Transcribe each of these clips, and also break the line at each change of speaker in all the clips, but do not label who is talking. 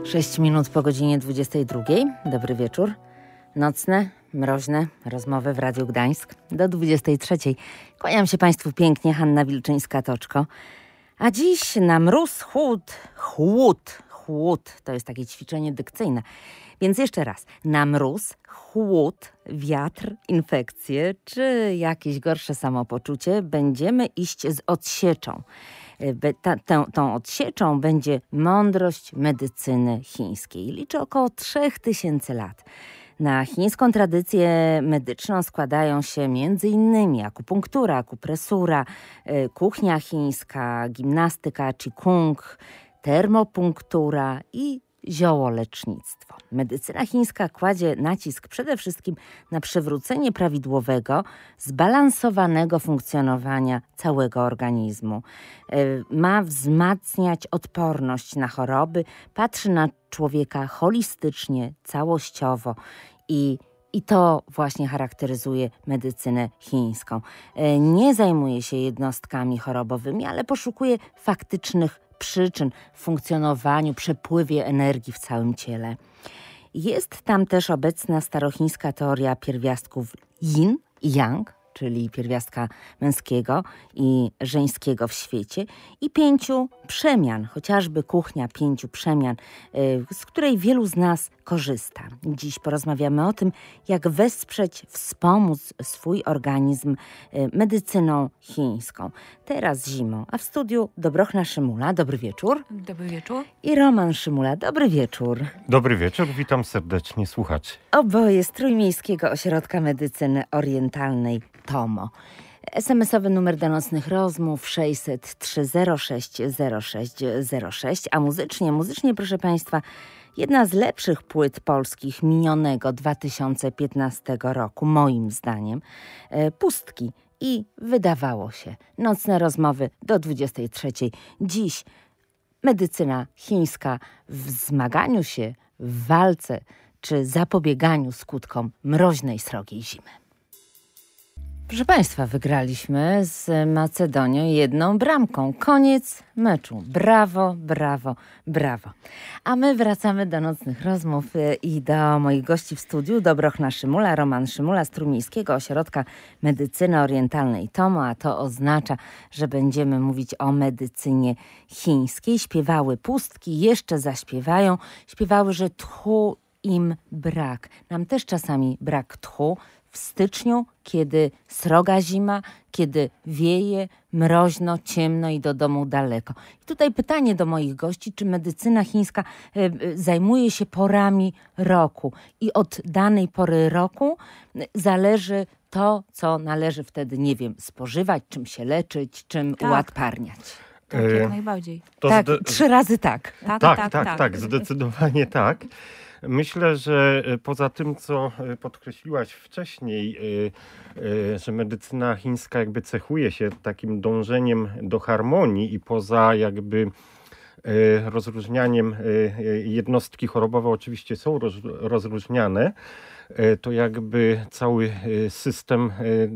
6 minut po godzinie 22. Dobry wieczór. Nocne, mroźne rozmowy w Radiu Gdańsk do 23. Kłaniam się Państwu pięknie, Hanna Wilczyńska-Toczko. A dziś na mróz, chłód, to jest takie ćwiczenie dykcyjne. Więc jeszcze raz, na mróz, chłód, wiatr, infekcje czy jakieś gorsze samopoczucie będziemy iść z odsieczą. Tą odsieczą będzie mądrość medycyny chińskiej. Liczy około 3000 lat. Na chińską tradycję medyczną składają się m.in. akupunktura, akupresura, kuchnia chińska, gimnastyka, qigong, termopunktura i ziołolecznictwo. Medycyna chińska kładzie nacisk przede wszystkim na przywrócenie prawidłowego, zbalansowanego funkcjonowania całego organizmu. Ma wzmacniać odporność na choroby, patrzy na człowieka holistycznie, całościowo i to właśnie charakteryzuje medycynę chińską. Nie zajmuje się jednostkami chorobowymi, ale poszukuje faktycznych przyczyn w funkcjonowaniu, przepływie energii w całym ciele. Jest tam też obecna starochińska teoria pierwiastków yin i yang, czyli pierwiastka męskiego i żeńskiego w świecie i 5 przemian, chociażby kuchnia 5 przemian, z której wielu z nas korzysta. Dziś porozmawiamy o tym, jak wesprzeć, wspomóc swój organizm medycyną chińską. Teraz zimą, a w studiu Dobrochna Szymula. Dobry wieczór.
Dobry wieczór.
I Roman Szymula. Dobry wieczór.
Dobry wieczór, witam serdecznie słuchaczy.
Oboje z Trójmiejskiego Ośrodka Medycyny Orientalnej TOMO. SMS-owy numer do nocnych rozmów 600 306 0606, a muzycznie, proszę Państwa, jedna z lepszych płyt polskich minionego 2015 roku, moim zdaniem, Pustki i Wydawało się. Nocne rozmowy do 23. Dziś medycyna chińska w zmaganiu się, w walce czy zapobieganiu skutkom mroźnej, srogiej zimy. Proszę Państwa, wygraliśmy z Macedonią 1 bramką. Koniec meczu. Brawo, brawo, brawo. A my wracamy do nocnych rozmów i do moich gości w studiu. Dobrochna Szymula, Roman Szymula z Trójmiejskiego Ośrodka Medycyny Orientalnej TOMO, a to oznacza, że będziemy mówić o medycynie chińskiej. Śpiewały Pustki, jeszcze zaśpiewają. Śpiewały, że tchu im brak. Nam też czasami brak tchu. W styczniu, kiedy sroga zima, kiedy wieje, mroźno, ciemno i do domu daleko. I tutaj pytanie do moich gości, czy medycyna chińska zajmuje się porami roku i od danej pory roku zależy to, co należy wtedy, nie wiem, spożywać, czym się leczyć, czym uładparniać.
Tak, jak najbardziej.
Tak, 3 razy tak.
Tak, zdecydowanie tak. Myślę, że poza tym, co podkreśliłaś wcześniej, że medycyna chińska jakby cechuje się takim dążeniem do harmonii i poza jakby rozróżnianiem jednostki chorobowe oczywiście są rozróżniane, to jakby cały system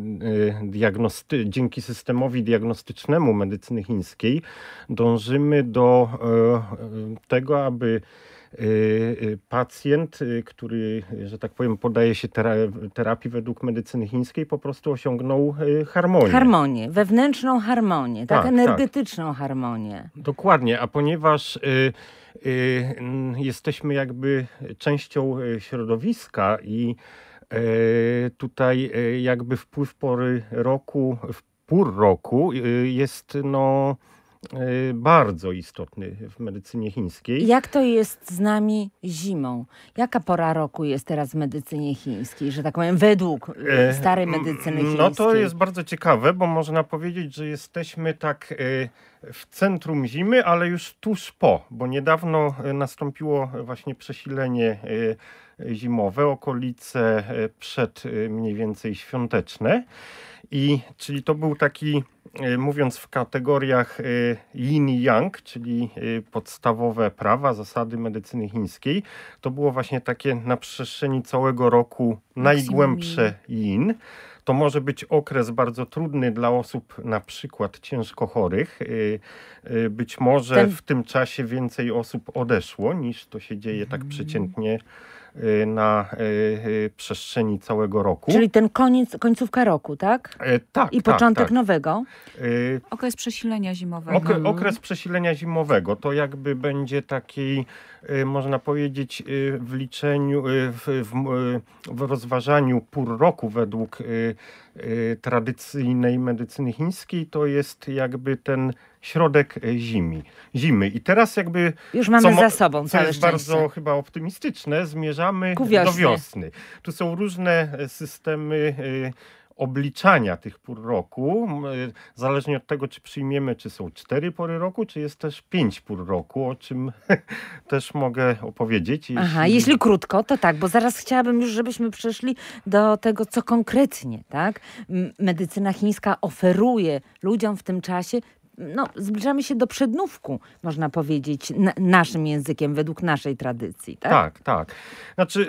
dzięki systemowi diagnostycznemu medycyny chińskiej dążymy do tego, aby pacjent, który, że tak powiem, podaje się terapii według medycyny chińskiej, po prostu osiągnął harmonię.
Harmonię, wewnętrzną harmonię, tak energetyczną harmonię.
Dokładnie, a ponieważ jesteśmy jakby częścią środowiska i tutaj jakby wpływ pory roku, pór roku jest bardzo istotny w medycynie chińskiej.
Jak to jest z nami zimą? Jaka pora roku jest teraz w medycynie chińskiej, że tak powiem, według starej medycyny chińskiej?
No to jest bardzo ciekawe, bo można powiedzieć, że jesteśmy tak w centrum zimy, ale już tuż po, bo niedawno nastąpiło właśnie przesilenie zimowe, okolice przed mniej więcej świąteczne. Czyli to był taki, mówiąc w kategoriach yin i yang, czyli podstawowe prawa, zasady medycyny chińskiej, to było właśnie takie na przestrzeni całego roku najgłębsze yin. to może być okres bardzo trudny dla osób na przykład ciężko chorych. Być może w tym czasie więcej osób odeszło, niż to się dzieje tak przeciętnie na przestrzeni całego roku.
Czyli ten końcówka roku, tak?
Tak.
I początek
tak.
nowego?
Okres przesilenia zimowego.
Okres przesilenia zimowego to jakby będzie taki, można powiedzieć, w liczeniu, w rozważaniu pór roku według tradycyjnej medycyny chińskiej, to jest jakby ten środek zimy. I teraz jakby...
Już mamy za sobą
co
całe
jest
szczęście.
bardzo chyba optymistyczne, zmierzamy
do
wiosny. Tu są różne systemy obliczania tych pór roku, zależnie od tego, czy przyjmiemy, czy są 4 pory roku, czy jest też 5 pór roku, o czym też mogę opowiedzieć.
Jeśli krótko, to tak, bo zaraz chciałabym już, żebyśmy przeszli do tego, co konkretnie, tak? Medycyna chińska oferuje ludziom w tym czasie. Zbliżamy się do przednówku, można powiedzieć, naszym językiem, według naszej tradycji, tak?
Tak. Znaczy...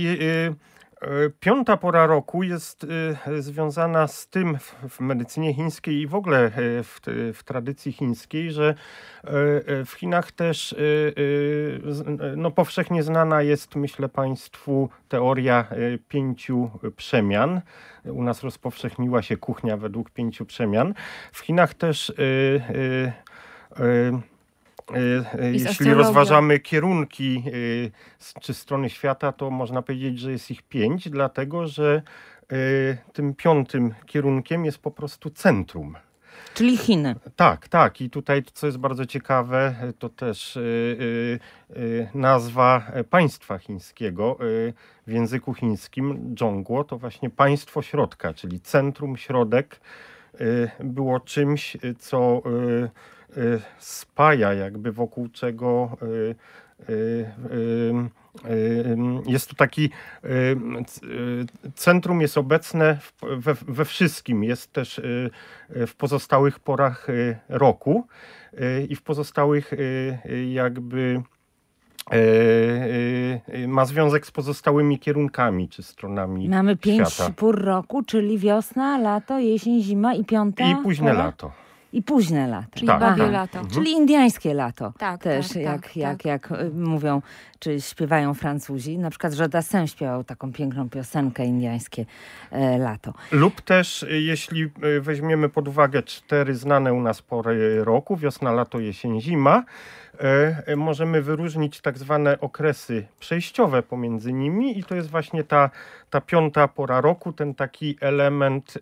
Piąta pora roku jest związana z tym w medycynie chińskiej i w ogóle w tradycji chińskiej, że w Chinach też powszechnie znana jest, myślę państwu, teoria 5 przemian. U nas rozpowszechniła się kuchnia według 5 przemian. W Chinach też jeśli rozważamy kierunki czy strony świata, to można powiedzieć, że jest ich 5, dlatego że tym 5. kierunkiem jest po prostu centrum.
Czyli Chiny.
Tak. I tutaj, co jest bardzo ciekawe, to też nazwa państwa chińskiego w języku chińskim, Zhongguo, to właśnie państwo środka, czyli centrum, środek było czymś, co spaja, jakby wokół czego jest to taki centrum jest obecne we wszystkim, jest też w pozostałych porach roku i w pozostałych jakby ma związek z pozostałymi kierunkami czy stronami
Mamy 5
świata.
pór roku, czyli wiosna, lato, jesień, zima i 5.
I późne
pora?
lato.
I późne lato.
Czyli babie lato.
Czyli indyjskie lato.
Tak,
też,
tak,
jak mówią, czy śpiewają Francuzi. Na przykład Jodassin śpiewał taką piękną piosenkę indyjskie lato.
Lub też, jeśli weźmiemy pod uwagę 4 znane u nas pory roku, wiosna, lato, jesień, zima, możemy wyróżnić tak zwane okresy przejściowe pomiędzy nimi i to jest właśnie ta 5. pora roku, ten taki element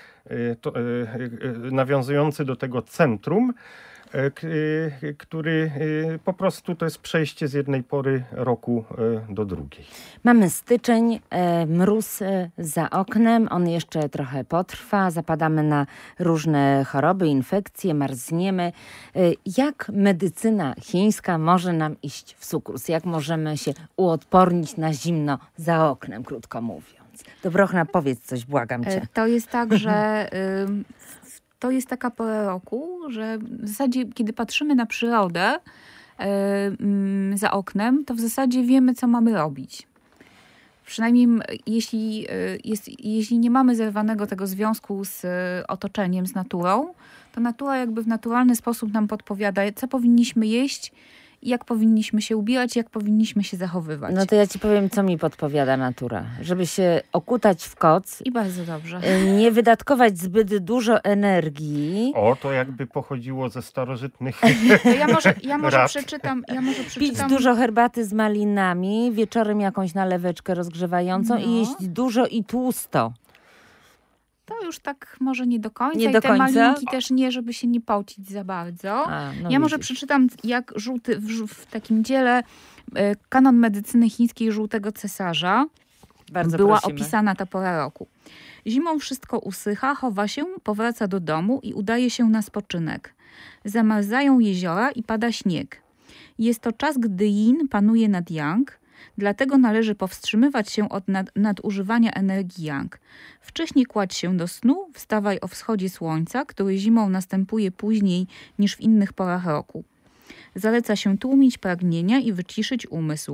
nawiązujący do tego centrum, który po prostu to jest przejście z jednej pory roku do drugiej.
Mamy styczeń, mróz za oknem, on jeszcze trochę potrwa, zapadamy na różne choroby, infekcje, marzniemy. Jak medycyna chińska może nam iść w sukurs? Jak możemy się uodpornić na zimno za oknem, krótko mówiąc? Dobrochna, powiedz coś, błagam cię.
To jest tak, że to jest taka pora roku, że w zasadzie kiedy patrzymy na przyrodę za oknem, to w zasadzie wiemy, co mamy robić. Przynajmniej jeśli nie mamy zerwanego tego związku z otoczeniem, z naturą, to natura jakby w naturalny sposób nam podpowiada, co powinniśmy jeść, jak powinniśmy się ubierać, jak powinniśmy się zachowywać.
No to ja ci powiem, co mi podpowiada natura. Żeby się okutać w koc.
I bardzo dobrze.
Nie wydatkować zbyt dużo energii.
To jakby pochodziło ze starożytnych
To ja może przeczytam.
Pić dużo herbaty z malinami, wieczorem jakąś naleweczkę rozgrzewającą i jeść dużo i tłusto.
To już tak może nie do końca.
Nie do
te
końca?
malinki też nie, żeby się nie pocić za bardzo. Ja może przeczytam, jak w takim dziele Kanon medycyny chińskiej Żółtego Cesarza była opisana ta pora roku. Zimą wszystko usycha, chowa się, powraca do domu i udaje się na spoczynek. Zamarzają jeziora i pada śnieg. Jest to czas, gdy yin panuje nad yang, dlatego należy powstrzymywać się od nadużywania energii yang. Wcześniej kładź się do snu, wstawaj o wschodzie słońca, który zimą następuje później niż w innych porach roku. Zaleca się tłumić pragnienia i wyciszyć umysł.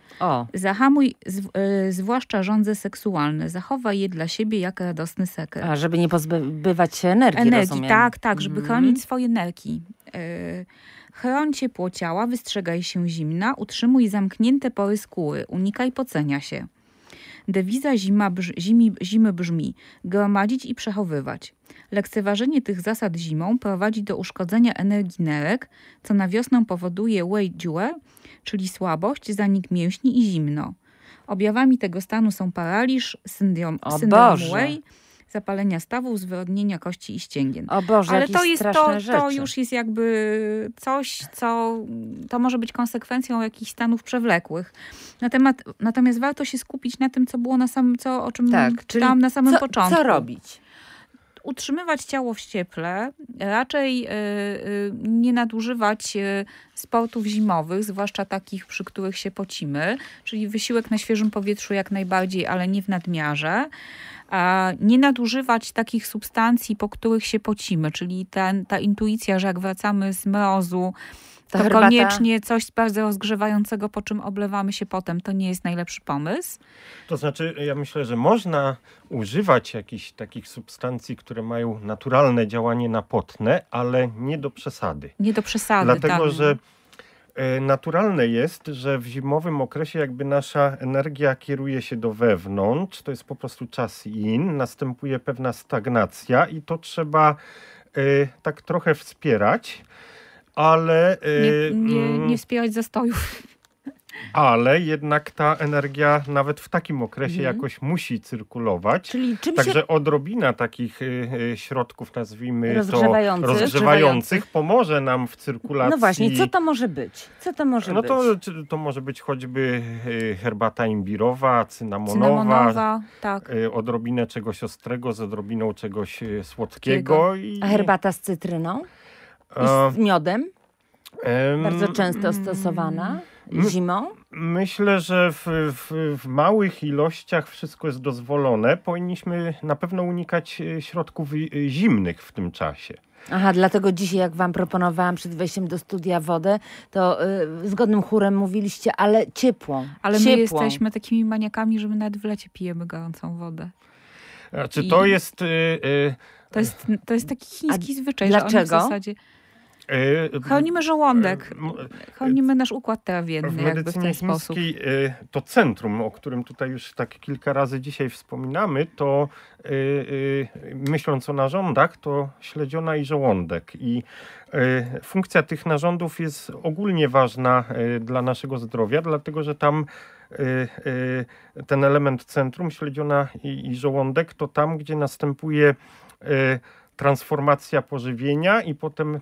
Zahamuj zwłaszcza żądze seksualne. Zachowaj je dla siebie jak radosny sekret.
A żeby nie pozbywać się energii, rozumiem.
Tak, żeby chronić swoje nerki. Chroń ciepło ciała, wystrzegaj się zimna, utrzymuj zamknięte pory skóry, unikaj pocenia się. Dewiza zimy brzmi: gromadzić i przechowywać. Lekceważenie tych zasad zimą prowadzi do uszkodzenia energii nerek, co na wiosnę powoduje wei jiue, czyli słabość, zanik mięśni i zimno. Objawami tego stanu są paraliż, syndrom wei, zapalenia stawów, zwyrodnienia kości i ścięgien.
O Boże,
ale
to
już jest jakby coś, co to może być konsekwencją jakichś stanów przewlekłych. Natomiast warto się skupić na tym, co było o czym czytałam na samym początku.
Co robić?
Utrzymywać ciało w cieple, raczej nie nadużywać sportów zimowych, zwłaszcza takich, przy których się pocimy, czyli wysiłek na świeżym powietrzu jak najbardziej, ale nie w nadmiarze. Nie nadużywać takich substancji, po których się pocimy, czyli ta intuicja, że jak wracamy z mrozu, to koniecznie coś bardzo rozgrzewającego, po czym oblewamy się potem. To nie jest najlepszy pomysł.
To znaczy, ja myślę, że można używać jakichś takich substancji, które mają naturalne działanie napotne, ale nie do przesady.
Nie do przesady,
dlatego, że naturalne jest, że w zimowym okresie jakby nasza energia kieruje się do wewnątrz. To jest po prostu czas in. Następuje pewna stagnacja i to trzeba tak trochę wspierać. Ale
nie wspierać zastojów.
Ale jednak ta energia nawet w takim okresie jakoś musi cyrkulować.
Czyli
Także odrobina takich środków, nazwijmy
rozgrzewających
pomoże nam w cyrkulacji.
No właśnie, co to może być?
To może być choćby herbata imbirowa, cynamonowa,
tak.
Odrobinę czegoś ostrego z odrobiną czegoś słodkiego.
A herbata z cytryną? I z miodem? Bardzo często stosowana zimą?
Myślę, że w małych ilościach wszystko jest dozwolone. Powinniśmy na pewno unikać środków zimnych w tym czasie.
Aha, dlatego dzisiaj, jak wam proponowałam przed wejściem do studia wodę, to zgodnym chórem mówiliście, ale ciepłą.
Ale my jesteśmy takimi maniakami, że my nawet w lecie pijemy gorącą wodę.
Znaczy, to jest...
To jest taki chiński zwyczaj,
dlaczego?
Że oni w zasadzie... Chronimy żołądek, chronimy nasz układ trawienny jakby w ten sposób.
To centrum, o którym tutaj już tak kilka razy dzisiaj wspominamy, to myśląc o narządach, to śledziona i żołądek. I funkcja tych narządów jest ogólnie ważna dla naszego zdrowia, dlatego że tam ten element centrum, śledziona i żołądek, to tam, gdzie następuje transformacja pożywienia i potem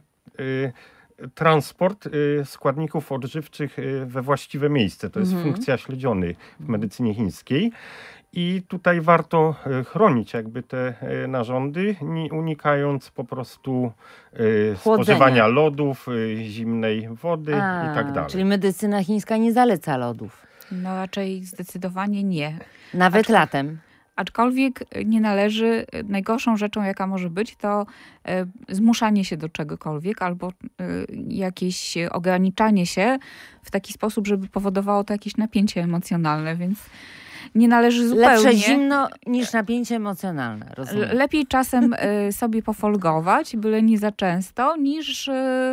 transport składników odżywczych we właściwe miejsce. To jest funkcja śledziony w medycynie chińskiej. I tutaj warto chronić jakby te narządy, unikając po prostu spożywania lodów, zimnej wody i tak dalej.
Czyli medycyna chińska nie zaleca lodów?
No raczej zdecydowanie nie.
Nawet latem?
Aczkolwiek nie należy, najgorszą rzeczą, jaka może być, to zmuszanie się do czegokolwiek albo jakieś ograniczanie się w taki sposób, żeby powodowało to jakieś napięcie emocjonalne, więc nie należy zupełnie...
Lepsze zimno niż napięcie emocjonalne, rozumiem.
Lepiej czasem sobie pofolgować, byle nie za często, niż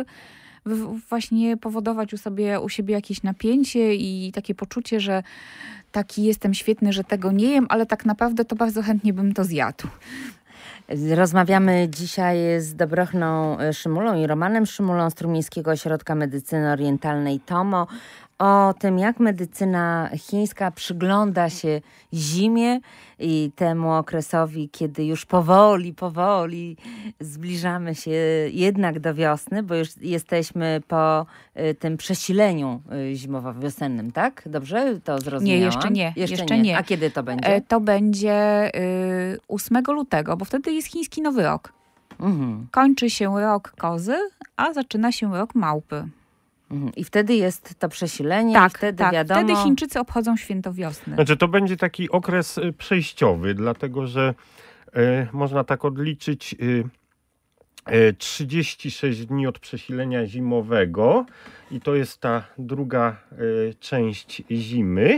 właśnie powodować u siebie jakieś napięcie i takie poczucie, że taki jestem świetny, że tego nie jem, ale tak naprawdę to bardzo chętnie bym to zjadł.
Rozmawiamy dzisiaj z Dobrochną Szymulą i Romanem Szymulą z Strumiejskiego Ośrodka Medycyny Orientalnej TOMO o tym, jak medycyna chińska przygląda się zimie i temu okresowi, kiedy już powoli zbliżamy się jednak do wiosny, bo już jesteśmy po tym przesileniu zimowo-wiosennym, tak? Dobrze to zrozumiałam?
Nie, jeszcze nie.
A kiedy to będzie?
To będzie 8 lutego, bo wtedy jest chiński Nowy Rok. Kończy się rok kozy, a zaczyna się rok małpy.
I wtedy jest to przesilenie,
tak,
i wtedy wiadomo...
Wtedy Chińczycy obchodzą święto wiosny.
Znaczy to będzie taki okres przejściowy, dlatego że można tak odliczyć 36 dni od przesilenia zimowego i to jest ta druga część zimy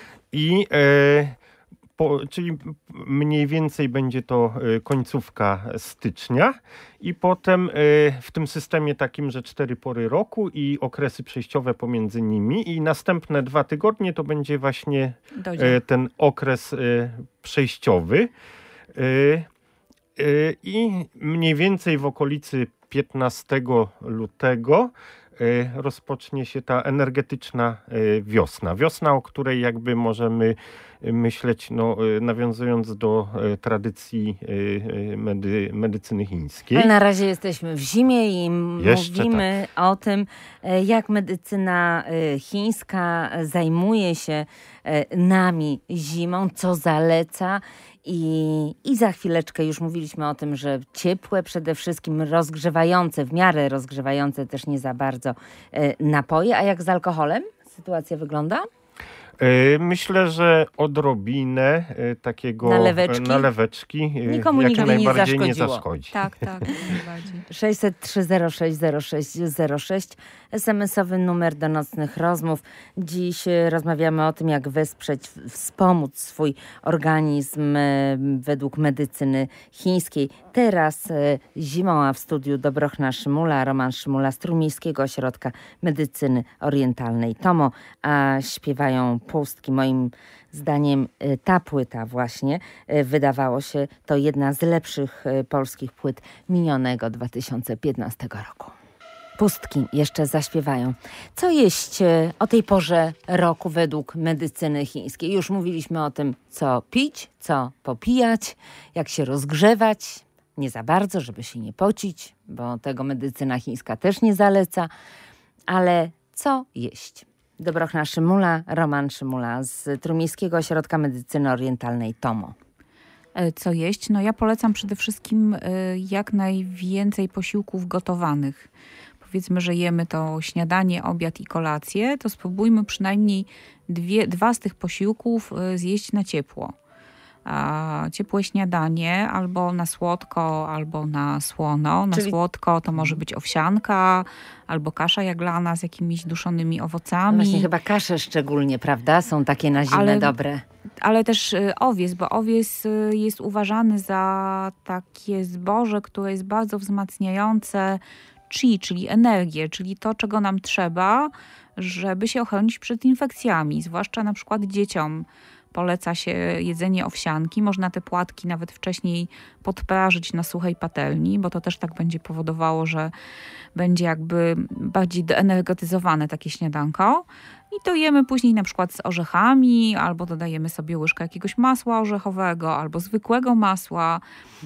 czyli mniej więcej będzie to końcówka stycznia i potem w tym systemie takim, że 4 pory roku i okresy przejściowe pomiędzy nimi i następne 2 tygodnie to będzie właśnie ten okres przejściowy i mniej więcej w okolicy 15 lutego rozpocznie się ta energetyczna wiosna. Wiosna, o której jakby możemy myśleć, nawiązując do tradycji medycyny chińskiej.
Ale na razie jesteśmy w zimie i mówimy o tym, jak medycyna chińska zajmuje się nami zimą, co zaleca. I za chwileczkę już mówiliśmy o tym, że ciepłe przede wszystkim, rozgrzewające, w miarę rozgrzewające też nie za bardzo napoje. A jak z alkoholem sytuacja wygląda?
Myślę, że odrobinę takiego naleweczki
nikomu nigdy
najbardziej
nie
zaszkodzi.
Tak, najbardziej.
603060606 SMS-owy numer do nocnych rozmów. Dziś rozmawiamy o tym, jak wesprzeć, wspomóc swój organizm według medycyny chińskiej. Teraz zimą, a w studiu Dobrochna Szymula, Roman Szymula z Trójmiejskiego Ośrodka Medycyny Orientalnej TOMO, a śpiewają Pustki. Moim zdaniem ta płyta właśnie, wydawało się, to jedna z lepszych polskich płyt minionego 2015 roku. Pustki jeszcze zaśpiewają. Co jeść o tej porze roku według medycyny chińskiej? Już mówiliśmy o tym, co pić, co popijać, jak się rozgrzewać. Nie za bardzo, żeby się nie pocić, bo tego medycyna chińska też nie zaleca. Ale co jeść? Dobrochna Szymula, Roman Szymula z Trójmiejskiego Ośrodka Medycyny Orientalnej TOMO.
Co jeść? Ja polecam przede wszystkim jak najwięcej posiłków gotowanych. Powiedzmy, że jemy to śniadanie, obiad i kolację, to spróbujmy przynajmniej 2 z tych posiłków zjeść na ciepło. Ciepłe śniadanie albo na słodko, albo na słono. Na słodko to może być owsianka albo kasza jaglana z jakimiś duszonymi owocami.
Właśnie chyba kasze szczególnie, prawda? Są takie na zimę dobre.
Ale też owies, bo owies jest uważany za takie zboże, które jest bardzo wzmacniające chi, czyli energię, czyli to, czego nam trzeba, żeby się ochronić przed infekcjami, zwłaszcza na przykład dzieciom. Poleca się jedzenie owsianki. Można te płatki nawet wcześniej podprażyć na suchej patelni, bo to też tak będzie powodowało, że będzie jakby bardziej deenergetyzowane takie śniadanko. I to jemy później na przykład z orzechami, albo dodajemy sobie łyżkę jakiegoś masła orzechowego, albo zwykłego masła.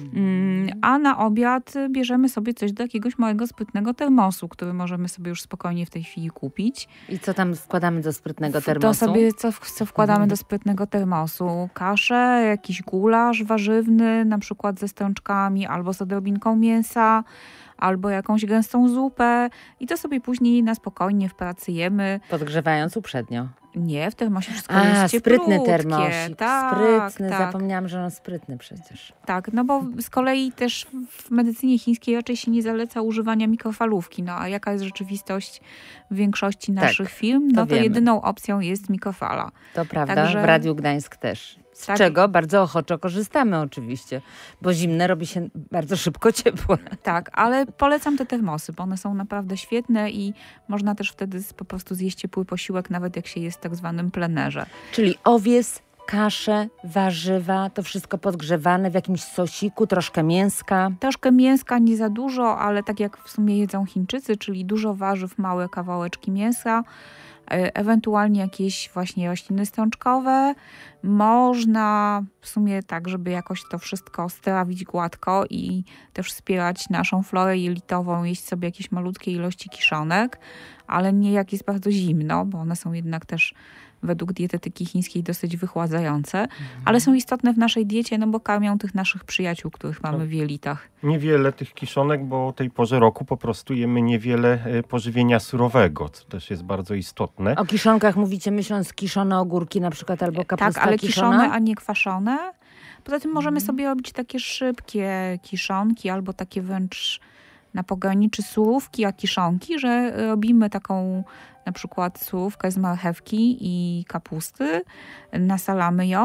A na obiad bierzemy sobie coś do jakiegoś małego, sprytnego termosu, który możemy sobie już spokojnie w tej chwili kupić.
I co tam wkładamy do sprytnego termosu?
To sobie co wkładamy do sprytnego termosu? Kaszę, jakiś gulasz warzywny, na przykład ze strączkami, albo z odrobinką mięsa, albo jakąś gęstą zupę i to sobie później na spokojnie w pracy jemy.
Podgrzewając uprzednio.
Nie, w termosie wszystko jest
sprytny termosik.
Tak,
sprytny,
tak.
Zapomniałam, że on sprytny przecież.
Tak, bo z kolei też w medycynie chińskiej raczej się nie zaleca używania mikrofalówki. A jaka jest rzeczywistość w większości naszych firm? To jedyną opcją jest mikrofala.
To prawda, także w Radiu Gdańsk też. Z czego bardzo ochoczo korzystamy oczywiście, bo zimne robi się bardzo szybko ciepłe.
Tak, ale polecam te termosy, bo one są naprawdę świetne i można też wtedy po prostu zjeść ciepły posiłek, nawet jak się jest w tak zwanym plenerze.
Czyli owies, kasze, warzywa, to wszystko podgrzewane w jakimś sosiku, troszkę mięska.
Troszkę mięska, nie za dużo, ale tak jak w sumie jedzą Chińczycy, czyli dużo warzyw, małe kawałeczki mięsa, ewentualnie jakieś właśnie rośliny strączkowe. Można w sumie tak, żeby jakoś to wszystko strawić gładko i też wspierać naszą florę jelitową, jeść sobie jakieś malutkie ilości kiszonek, ale nie jak jest bardzo zimno, bo one są jednak też według dietetyki chińskiej dosyć wychładzające, ale są istotne w naszej diecie, bo karmią tych naszych przyjaciół, których mamy w jelitach.
Niewiele tych kiszonek, bo o tej porze roku po prostu jemy niewiele pożywienia surowego, co też jest bardzo istotne.
O kiszonkach mówicie myśląc kiszone ogórki na przykład albo kapusta
tak, ale
kiszona?
Kiszone, a nie kwaszone. Poza tym możemy sobie robić takie szybkie kiszonki albo takie wręcz na pograniczy surówki a kiszonki, że robimy taką na przykład surówkę z marchewki i kapusty, nasalamy ją,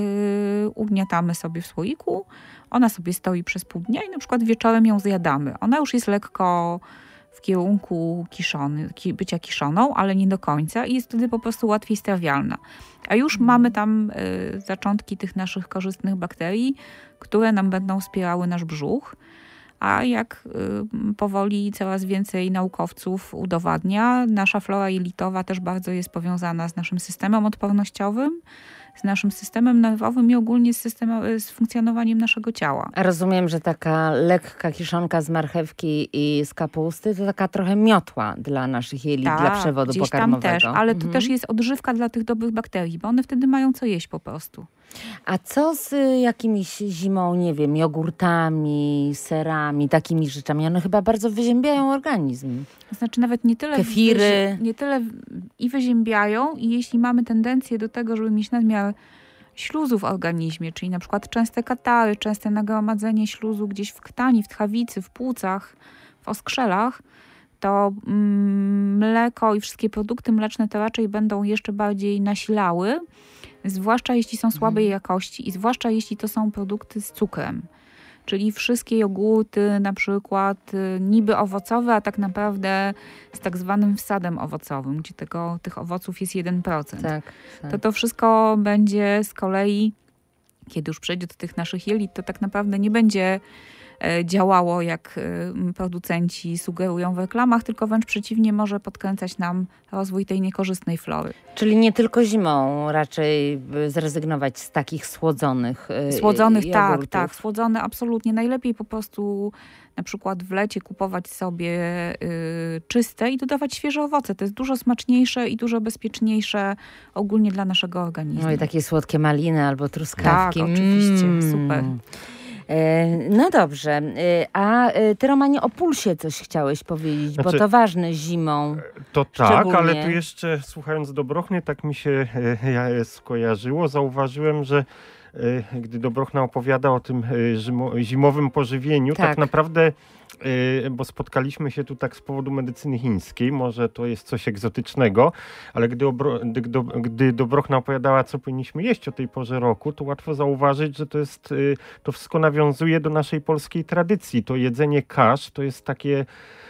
ugniatamy sobie w słoiku, ona sobie stoi przez pół dnia i na przykład wieczorem ją zjadamy. Ona już jest lekko w kierunku bycia kiszoną, ale nie do końca i jest wtedy po prostu łatwiej strawialna. A już mamy tam zaczątki tych naszych korzystnych bakterii, które nam będą wspierały nasz brzuch. A jak powoli coraz więcej naukowców udowadnia, nasza flora jelitowa też bardzo jest powiązana z naszym systemem odpornościowym, z naszym systemem nerwowym i ogólnie z funkcjonowaniem naszego ciała.
A rozumiem, że taka lekka kiszonka z marchewki i z kapusty to taka trochę miotła dla naszych jelit, dla przewodu pokarmowego.
Tam też, ale to też jest odżywka dla tych dobrych bakterii, bo one wtedy mają co jeść po prostu.
A co z jakimiś zimą, nie wiem, jogurtami, serami, takimi rzeczami? One chyba bardzo wyziębiają organizm.
Znaczy nawet nie tyle...
Kefiry.
Nie tyle i wyziębiają i jeśli mamy tendencję do tego, żeby mieć nadmiar śluzu w organizmie, czyli na przykład częste katary, częste nagromadzenie śluzu gdzieś w krtani, w tchawicy, w płucach, w oskrzelach, to mleko i wszystkie produkty mleczne to raczej będą jeszcze bardziej nasilały, zwłaszcza jeśli są słabej jakości i zwłaszcza jeśli to są produkty z cukrem. Czyli wszystkie jogurty na przykład niby owocowe, a tak naprawdę z tak zwanym wsadem owocowym, gdzie tych owoców jest 1%.
Tak.
To wszystko będzie z kolei, kiedy już przejdzie do tych naszych jelit, to tak naprawdę nie będzie działało, jak producenci sugerują w reklamach, tylko wręcz przeciwnie, może podkręcać nam rozwój tej niekorzystnej flory.
Czyli nie tylko zimą raczej zrezygnować z takich słodzonych jogurtów.
Tak, słodzone absolutnie. Najlepiej po prostu na przykład w lecie kupować sobie czyste i dodawać świeże owoce. To jest dużo smaczniejsze i dużo bezpieczniejsze ogólnie dla naszego organizmu.
No i takie słodkie maliny albo truskawki.
Tak, oczywiście, super.
No dobrze, a ty, Romanie, o pulsie coś chciałeś powiedzieć, bo to ważne zimą.
To tak, ale tu jeszcze słuchając Dobrochny, tak mi się skojarzyło. Zauważyłem, że gdy Dobrochna opowiada o tym zimowym pożywieniu, tak naprawdę, bo spotkaliśmy się tu tak z powodu medycyny chińskiej, może to jest coś egzotycznego, ale gdy Dobrochna opowiadała, co powinniśmy jeść o tej porze roku, to łatwo zauważyć, że to wszystko nawiązuje do naszej polskiej tradycji. To jedzenie kasz to jest takie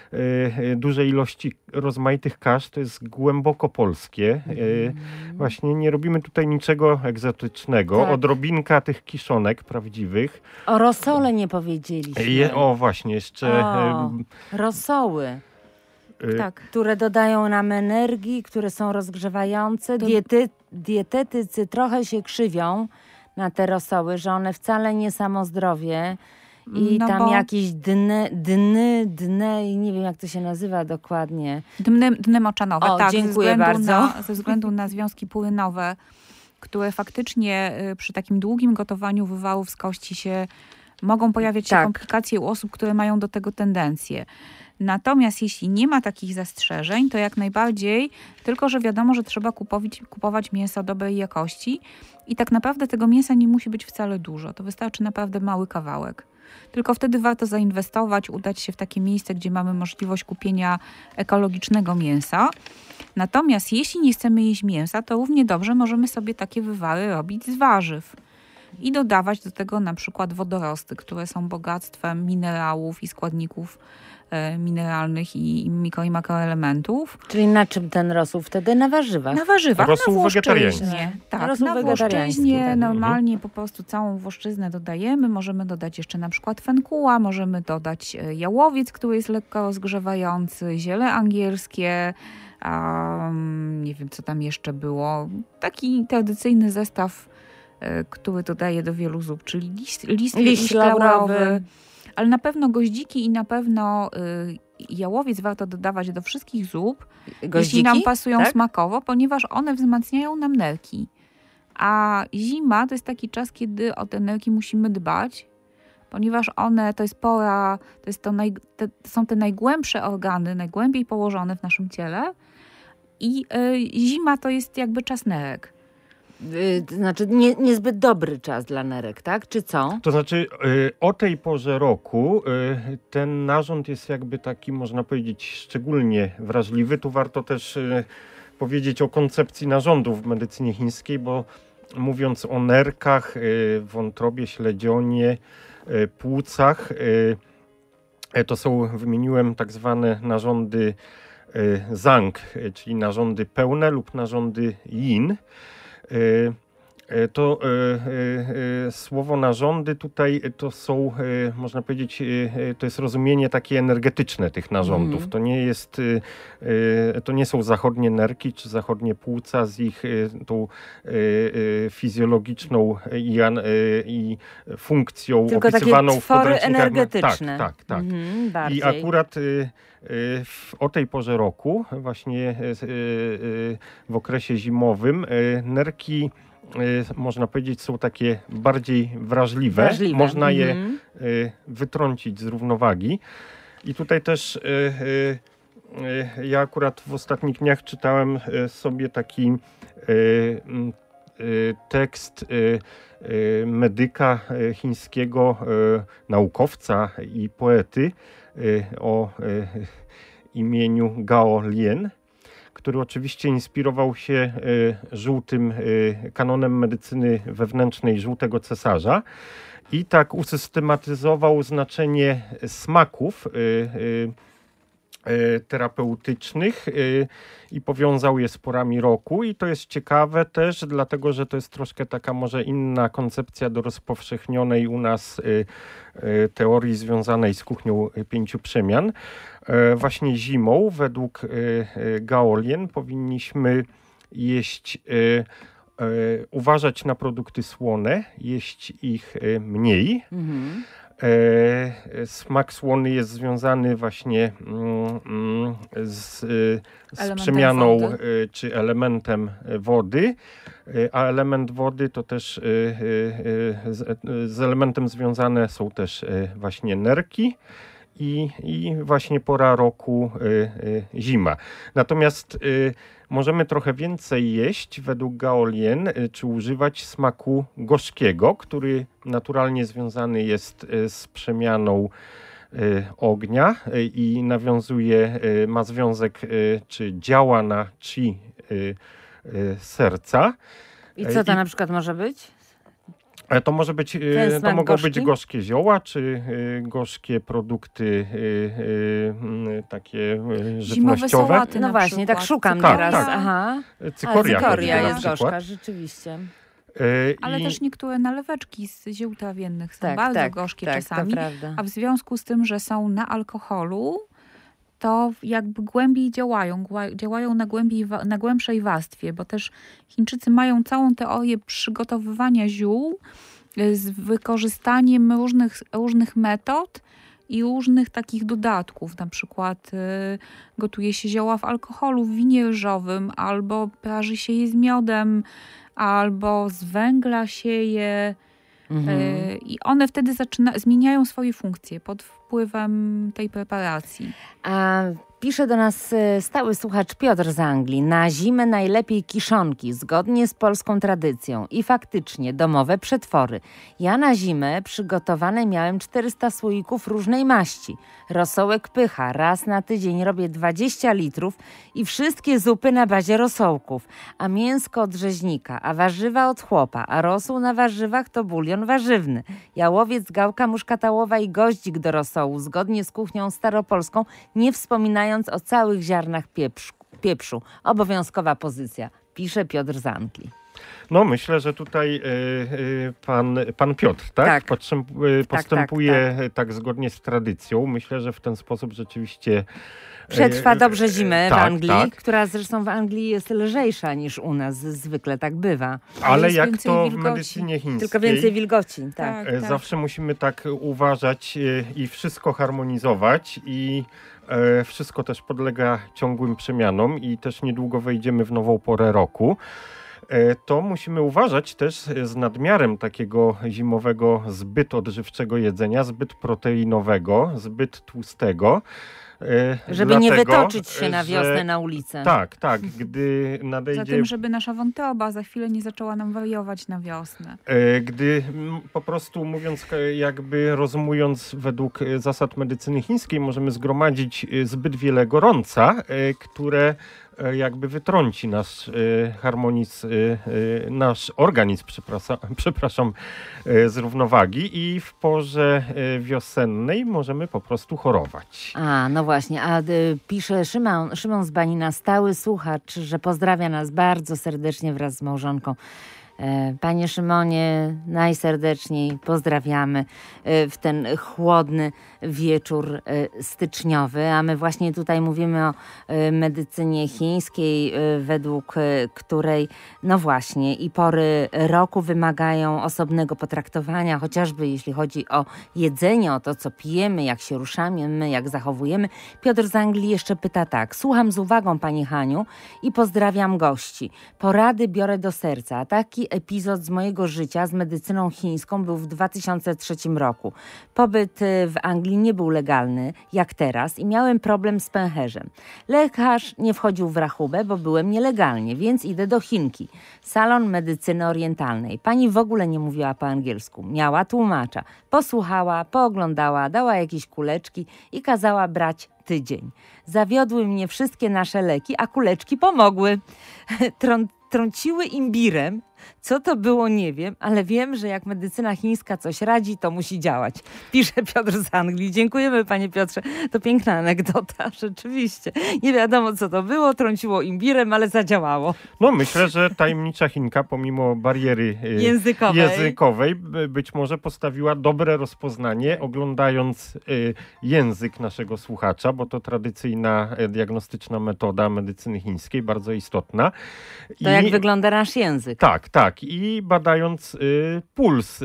duże ilości rozmaitych kasz, to jest głęboko polskie. Właśnie nie robimy tutaj niczego egzotycznego. Tak. Odrobinka tych kiszonek prawdziwych.
O rosole nie powiedzieliśmy.
Właśnie, jeszcze...
rosoły.
Tak.
Które dodają nam energii, które są rozgrzewające. Dietetycy trochę się krzywią na te rosoły, że one wcale nie samo zdrowie. I tam jakieś dny, nie wiem jak to się nazywa dokładnie.
Dny moczanowe, tak.
Dziękuję bardzo.
Ze względu na związki płynowe, które faktycznie przy takim długim gotowaniu wywałów z kości mogą pojawiać się komplikacje u osób, które mają do tego tendencję. Natomiast jeśli nie ma takich zastrzeżeń, to jak najbardziej, tylko że wiadomo, że trzeba kupować mięso dobrej jakości i tak naprawdę tego mięsa nie musi być wcale dużo. To wystarczy naprawdę mały kawałek. Tylko wtedy warto zainwestować, udać się w takie miejsce, gdzie mamy możliwość kupienia ekologicznego mięsa. Natomiast jeśli nie chcemy jeść mięsa, to równie dobrze możemy sobie takie wywary robić z warzyw. I dodawać do tego na przykład wodorosty, które są bogactwem minerałów i składników mineralnych i mikro- i makroelementów.
Czyli na czym ten rosół wtedy? Na warzywach?
Na warzywach,
rosół
na włoszczyźnie.
Tak,
na włoszczyźnie normalnie po prostu całą włoszczyznę dodajemy. Możemy dodać jeszcze na przykład fenkuła, możemy dodać jałowiec, który jest lekko rozgrzewający, ziele angielskie, nie wiem co tam jeszcze było. Taki tradycyjny zestaw, który dodaje do wielu zup, czyli liść laurowy. Ale na pewno goździki i na pewno jałowiec warto dodawać do wszystkich zup, jeśli nam pasują smakowo, ponieważ one wzmacniają nam nerki. A zima to jest taki czas, kiedy o te nerki musimy dbać, ponieważ one, to jest pora, to są te najgłębsze organy, najgłębiej położone w naszym ciele i zima to jest jakby czas nerek.
To znaczy niezbyt dobry czas dla nerek, tak? Czy co?
To znaczy o tej porze roku ten narząd jest jakby taki, można powiedzieć, szczególnie wrażliwy. Tu warto też powiedzieć o koncepcji narządu w medycynie chińskiej, bo mówiąc o nerkach, wątrobie, śledzionie, płucach, to są, wymieniłem tak zwane narządy Zhang, czyli narządy pełne lub narządy Yin. To słowo narządy tutaj to są, można powiedzieć, to jest rozumienie takie energetyczne tych narządów. To nie są zachodnie nerki czy zachodnie płuca z ich tą fizjologiczną i funkcją
tylko
opisywaną w podręcznikach.
Energetyczne.
Tak. I akurat o tej porze roku, właśnie w okresie zimowym, nerki, można powiedzieć, są takie bardziej wrażliwe. Można je wytrącić z równowagi. I tutaj też ja akurat w ostatnich dniach czytałem sobie taki tekst medyka chińskiego, naukowca i poety o imieniu Gao Lian, który oczywiście inspirował się żółtym kanonem medycyny wewnętrznej żółtego cesarza i tak usystematyzował znaczenie smaków terapeutycznych i powiązał je z porami roku. I to jest ciekawe też, dlatego że to jest troszkę taka może inna koncepcja do rozpowszechnionej u nas teorii związanej z kuchnią 5 przemian. Właśnie zimą, według Gao Lian, powinniśmy jeść, uważać na produkty słone, jeść ich mniej. Smak słony jest związany właśnie z przemianą czy elementem wody, a element wody to też z elementem związane są też właśnie nerki i właśnie pora roku zima. Natomiast możemy trochę więcej jeść według Gao Lian, czy używać smaku gorzkiego, który naturalnie związany jest z przemianą ognia i ma związek, czy działa na qi serca.
I co to na przykład może być?
To może być, to mogą być gorzkie zioła, czy gorzkie produkty takie żywnościowe.
Sałaty,
no właśnie, tak szukam teraz.
Tak.
Aha.
Cykoria
jest gorzka, rzeczywiście.
Ale też niektóre naleweczki z ziół trawiennych są bardzo gorzkie czasami. A w związku z tym, że są na alkoholu, to jakby głębiej działają na głębszej warstwie, bo też Chińczycy mają całą teorię przygotowywania ziół z wykorzystaniem różnych metod i różnych takich dodatków. Na przykład gotuje się zioła w alkoholu, w winie ryżowym, albo praży się je z miodem, albo z węgla się je. I one wtedy zmieniają swoje funkcje pod wpływem tej preparacji.
Pisze do nas stały słuchacz Piotr z Anglii. Na zimę najlepiej kiszonki, zgodnie z polską tradycją. I faktycznie domowe przetwory. Ja na zimę przygotowane miałem 400 słoików różnej maści. Rosołek pycha. Raz na tydzień robię 20 litrów i wszystkie zupy na bazie rosołków. A mięsko od rzeźnika, a warzywa od chłopa, a rosół na warzywach to bulion warzywny. Jałowiec, gałka muszkatałowa i goździk do rosołu, zgodnie z kuchnią staropolską, nie wspominając o całych ziarnach pieprzu. Obowiązkowa pozycja, pisze Piotr z Anglii.
No myślę, że tutaj pan Piotr, tak? Postępuje tak zgodnie z tradycją. Myślę, że w ten sposób rzeczywiście
przetrwa dobrze zimę w Anglii, która zresztą w Anglii jest lżejsza niż u nas, zwykle tak bywa.
Ale jak to w medycynie chińskiej.
Tylko więcej wilgoci. Tak.
Zawsze musimy tak uważać i wszystko harmonizować i wszystko też podlega ciągłym przemianom i też niedługo wejdziemy w nową porę roku. To musimy uważać też z nadmiarem takiego zimowego, zbyt odżywczego jedzenia, zbyt proteinowego, zbyt tłustego,
Żeby nie wytoczyć się na wiosnę na ulicę.
Tak, gdy nadejdzie...
Zatem, żeby nasza wątroba za chwilę nie zaczęła nam wariować na wiosnę.
Gdy po prostu mówiąc, jakby rozumując według zasad medycyny chińskiej, możemy zgromadzić zbyt wiele gorąca, które jakby wytrąci nasz nasz organizm, przepraszam, z równowagi i w porze wiosennej możemy po prostu chorować.
No właśnie, pisze Szymon z Banina, stały słuchacz, że pozdrawia nas bardzo serdecznie wraz z małżonką. Panie Szymonie, najserdeczniej pozdrawiamy w ten chłodny wieczór styczniowy, a my właśnie tutaj mówimy o medycynie chińskiej, według której no właśnie i pory roku wymagają osobnego potraktowania, chociażby jeśli chodzi o jedzenie, o to co pijemy, jak się ruszamy, jak zachowujemy. Piotr z Anglii jeszcze pyta tak: słucham z uwagą pani Haniu i pozdrawiam gości. Porady biorę do serca, a taki epizod z mojego życia z medycyną chińską był w 2003 roku. Pobyt w Anglii nie był legalny, jak teraz, i miałem problem z pęcherzem. Lekarz nie wchodził w rachubę, bo byłem nielegalnie, więc idę do Chinki. Salon medycyny orientalnej. Pani w ogóle nie mówiła po angielsku. Miała tłumacza. Posłuchała, pooglądała, dała jakieś kuleczki i kazała brać tydzień. Zawiodły mnie wszystkie nasze leki, a kuleczki pomogły. Trąciły imbirem. Co to było, nie wiem, ale wiem, że jak medycyna chińska coś radzi, to musi działać. Pisze Piotr z Anglii. Dziękujemy, panie Piotrze. To piękna anegdota, rzeczywiście. Nie wiadomo, co to było, trąciło imbirem, ale zadziałało.
No myślę, że tajemnicza Chinka, pomimo bariery językowej, być może postawiła dobre rozpoznanie, oglądając język naszego słuchacza, bo to tradycyjna diagnostyczna metoda medycyny chińskiej, bardzo istotna.
To jak wygląda nasz język.
Tak. I badając puls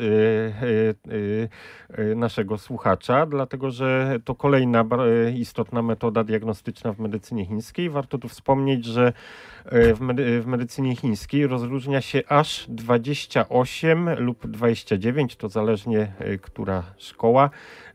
naszego słuchacza, dlatego że to kolejna istotna metoda diagnostyczna w medycynie chińskiej. Warto tu wspomnieć, że w medycynie chińskiej rozróżnia się aż 28 lub 29, to zależnie która szkoła,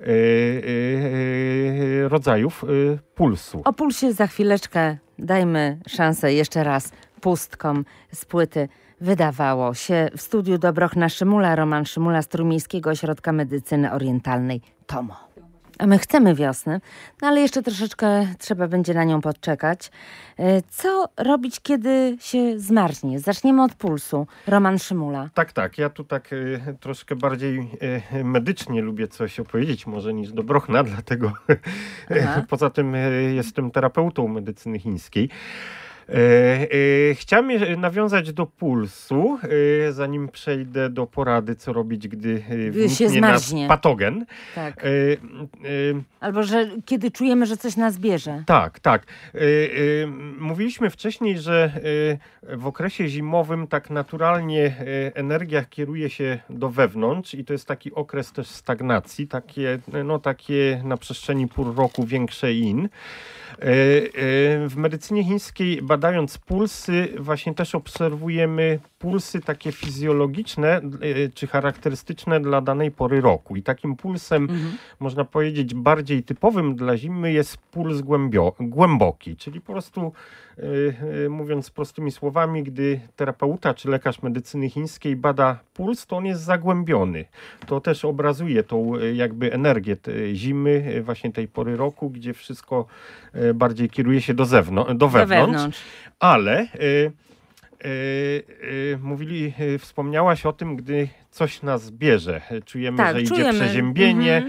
rodzajów pulsu.
O pulsie za chwileczkę dajmy szansę jeszcze raz pustkom z płyty Wydawało się. W studiu Dobrochna Szymula, Roman Szymula z Trójmiejskiego Ośrodka Medycyny Orientalnej TOMO. A my chcemy wiosny, no ale jeszcze troszeczkę trzeba będzie na nią podczekać. Co robić, kiedy się zmarznie? Zaczniemy od pulsu. Roman Szymula.
Tak. Ja tu tak troszkę bardziej medycznie lubię coś opowiedzieć może niż Dobrochna, dlatego poza tym jestem terapeutą medycyny chińskiej. Chciałem nawiązać do pulsu, zanim przejdę do porady, co robić, gdy wniknie nas patogen.
Tak. Albo że kiedy czujemy, że coś nas bierze.
Tak. Mówiliśmy wcześniej, że w okresie zimowym tak naturalnie energia kieruje się do wewnątrz i to jest taki okres też stagnacji, takie na przestrzeni pół roku większe in. W medycynie chińskiej, badając pulsy, właśnie też obserwujemy pulsy takie fizjologiczne czy charakterystyczne dla danej pory roku. I takim pulsem, można powiedzieć, bardziej typowym dla zimy jest puls głęboki, czyli po prostu mówiąc prostymi słowami, gdy terapeuta czy lekarz medycyny chińskiej bada puls, to on jest zagłębiony. To też obrazuje tą jakby energię zimy, właśnie tej pory roku, gdzie wszystko bardziej kieruje się do wewnątrz. Ale wspomniałaś o tym, gdy coś nas bierze. Czujemy, że idzie przeziębienie.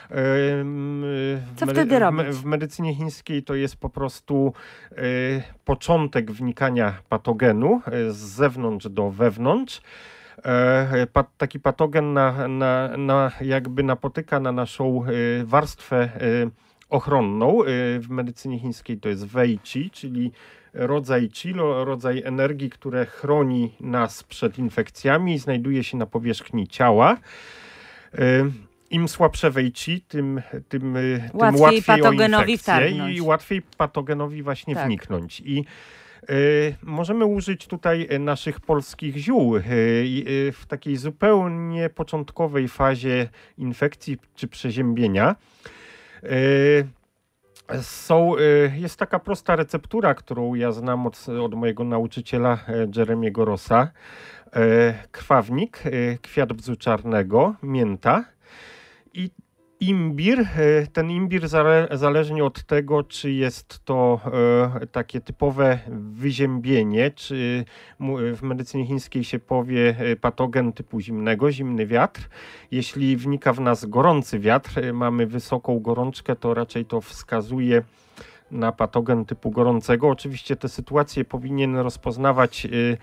Co wtedy robić?
W medycynie chińskiej to jest po prostu początek wnikania patogenu z zewnątrz do wewnątrz. Taki patogen jakby napotyka na naszą warstwę ochronną. W medycynie chińskiej to jest wei qi, czyli rodzaj qi, rodzaj energii, które chroni nas przed infekcjami i znajduje się na powierzchni ciała. Im słabsze wei qi, tym łatwiej patogenowi wtargnąć. I łatwiej patogenowi właśnie wniknąć. I możemy użyć tutaj naszych polskich ziół w takiej zupełnie początkowej fazie infekcji czy przeziębienia. Jest taka prosta receptura, którą ja znam od mojego nauczyciela Jeremiego Rossa. Krwawnik, kwiat bzu czarnego, mięta i imbir. Ten imbir zależnie od tego, czy jest to takie typowe wyziębienie, czy w medycynie chińskiej się powie patogen typu zimnego, zimny wiatr. Jeśli wnika w nas gorący wiatr, mamy wysoką gorączkę, to raczej to wskazuje na patogen typu gorącego. Oczywiście te sytuacje powinien rozpoznawać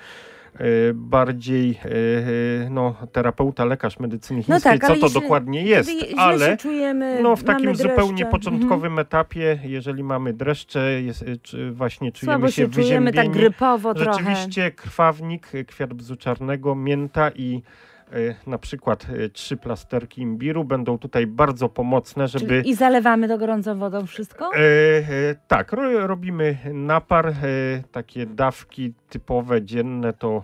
bardziej terapeuta, lekarz medycyny chińskiej, co to dokładnie jest, ale w takim zupełnie początkowym etapie, jeżeli mamy dreszcze, właśnie czujemy się wyziębieni,
tak grypowo
rzeczywiście
trochę.
Krwawnik, kwiat bzu czarnego, mięta i na przykład 3 plasterki imbiru będą tutaj bardzo pomocne, żeby...
I zalewamy to gorącą wodą wszystko?
Tak, robimy napar, takie dawki typowe dzienne to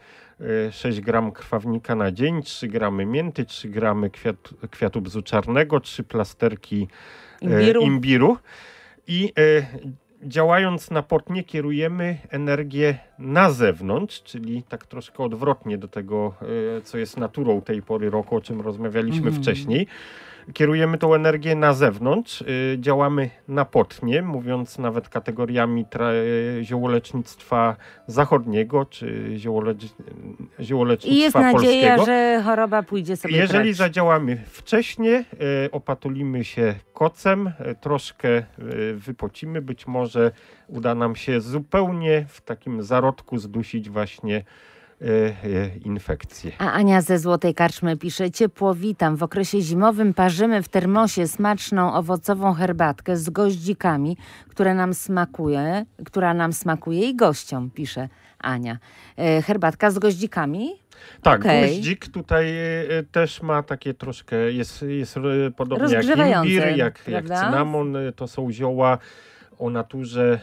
6 gram krwawnika na dzień, 3 gramy mięty, 3 gramy kwiatu bzu czarnego, 3 plasterki imbiru. I działając na potnie kierujemy energię na zewnątrz, czyli tak troszkę odwrotnie do tego, co jest naturą tej pory roku, o czym rozmawialiśmy wcześniej. Kierujemy tą energię na zewnątrz, działamy na potnie, mówiąc nawet kategoriami ziołolecznictwa zachodniego, czy ziołolecznictwa
I jest nadzieja,
polskiego.
że choroba pójdzie sobie
Jeżeli
precz.
zadziałamy wcześnie, opatulimy się kocem, troszkę wypocimy, być może uda nam się zupełnie w takim zarodku zdusić właśnie infekcję.
A Ania ze Złotej Karczmy pisze: ciepło witam. W okresie zimowym parzymy w termosie smaczną owocową herbatkę z goździkami, która nam smakuje i gościom, pisze Ania. Herbatka z goździkami?
Tak, goździk tutaj też ma takie troszkę, jest podobnie jak imbir, jak cynamon, to są zioła o naturze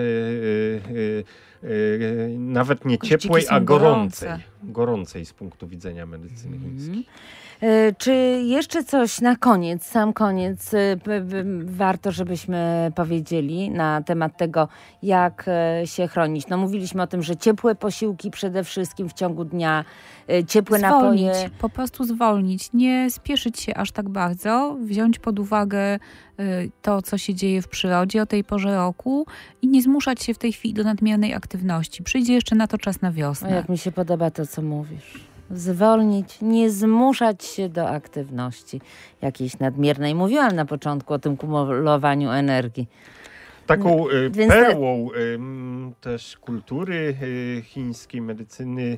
nawet nie ciepłej, a gorącej z punktu widzenia medycyny chińskiej.
Czy jeszcze coś na koniec, sam koniec warto, żebyśmy powiedzieli na temat tego, jak się chronić? No mówiliśmy o tym, że ciepłe posiłki przede wszystkim w ciągu dnia, ciepłe napoje.
Po prostu zwolnić, nie spieszyć się aż tak bardzo, wziąć pod uwagę to, co się dzieje w przyrodzie o tej porze roku i nie zmuszać się w tej chwili do nadmiernej aktywności. Przyjdzie jeszcze na to czas na wiosnę.
O, jak mi się podoba to, co mówisz. Zwolnić, nie zmuszać się do aktywności jakiejś nadmiernej. Mówiłam na początku o tym kumulowaniu energii.
Taką perłą też kultury chińskiej, medycyny,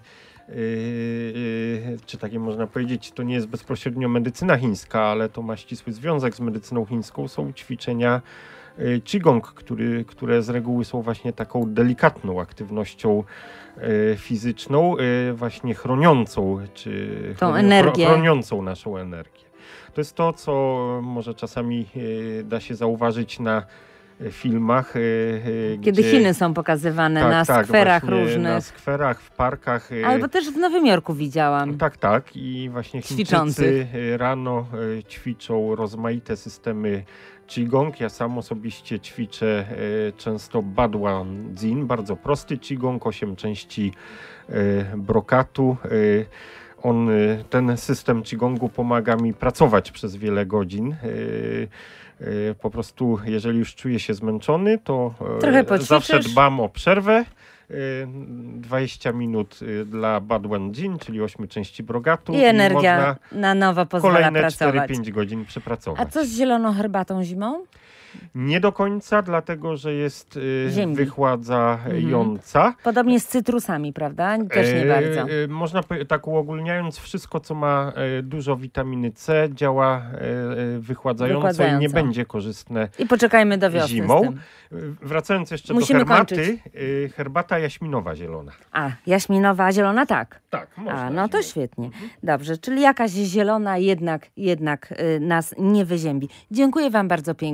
czy takie można powiedzieć, to nie jest bezpośrednio medycyna chińska, ale to ma ścisły związek z medycyną chińską, są ćwiczenia Qigong, które z reguły są właśnie taką delikatną aktywnością fizyczną, właśnie chroniącą, czy chroniącą naszą energię. To jest to, co może czasami da się zauważyć na filmach.
Kiedy Chiny są pokazywane na skwerach różnych.
Na skwerach, w parkach.
Albo też w Nowym Jorku widziałam.
Tak. I właśnie Chińczycy rano ćwiczą rozmaite systemy Qigong. Ja sam osobiście ćwiczę często Baduan Jin, bardzo prosty Qigong, 8 części brokatu. Ten system Qigongu pomaga mi pracować przez wiele godzin. Po prostu, jeżeli już czuję się zmęczony, to zawsze dbam o przerwę. 20 minut dla Baduan Jin, czyli 8 części brokatu.
I energia na nowo pozwala pracować.
Kolejne 4-5 godzin przepracować.
A co z zieloną herbatą zimą?
Nie do końca, dlatego że jest wychładzająca.
Podobnie z cytrusami, prawda? Też nie bardzo.
Można tak uogólniając, wszystko co ma dużo witaminy C działa wychładzająco i nie będzie korzystne
i poczekajmy do wiosny
zimą. Wracając jeszcze do herbaty, herbata jaśminowa zielona.
A, jaśminowa zielona, tak.
Tak, można.
No to świetnie. Dobrze, czyli jakaś zielona jednak nas nie wyziębi. Dziękuję wam bardzo pięknie.
Dziękujemy.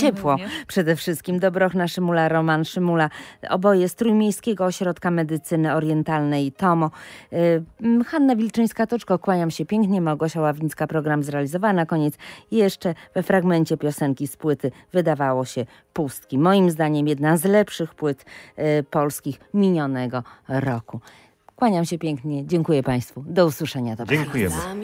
ciepło. Przede wszystkim Dobrochna Szymula, Roman Szymula, oboje z Trójmiejskiego Ośrodka Medycyny Orientalnej TOMO. Hanna Wilczyńska-Toczko, kłaniam się pięknie. Małgosia Ławińska, program zrealizowała. Na koniec jeszcze we fragmencie piosenki z płyty Wydawało się Pustki. Moim zdaniem jedna z lepszych płyt polskich minionego roku. Kłaniam się pięknie. Dziękuję Państwu. Do usłyszenia.
Dziękujemy.